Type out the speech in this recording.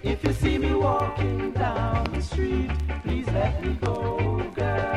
If you see me walking down the street, please let me go, girl.